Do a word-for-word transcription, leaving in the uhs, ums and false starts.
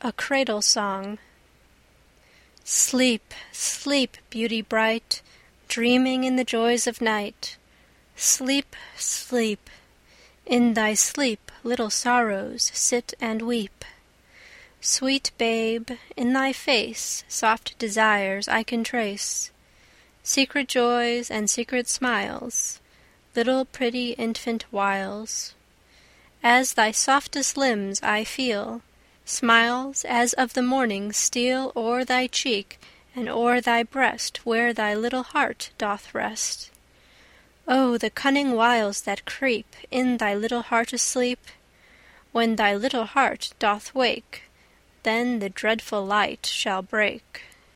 A Cradle Song. Sleep, sleep, beauty bright, dreaming in the joys of night. Sleep, sleep. In thy sleep little sorrows sit and weep. Sweet babe, in thy face soft desires I can trace, secret joys and secret smiles, little pretty infant wiles. As thy softest limbs I feel, smiles as of the morning steal o'er thy cheek and o'er thy breast where thy little heart doth rest. O the cunning wiles that creep in thy little heart asleep! When thy little heart doth wake, then the dreadful light shall break.